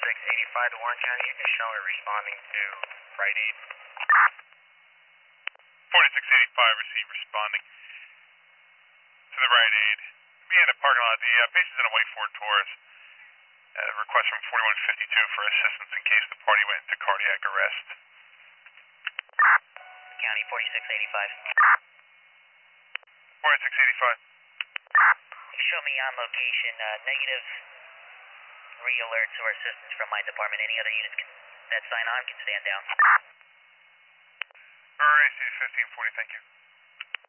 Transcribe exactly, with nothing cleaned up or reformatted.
forty-six eighty-five to Warren County. You can show me responding to Rite Aid. forty-six eighty-five, receive responding to the Rite Aid. Be in the parking lot. The uh, patient's in a wait for Taurus. Uh, request from forty-one fifty-two for assistance in case the party went into cardiac arrest. County forty-six eighty-five. forty-six eighty-five. Show me on location, uh, negative re-alerts or assistance from my department. Any other units can, that sign on can stand down. All right, C fifteen forty, thank you.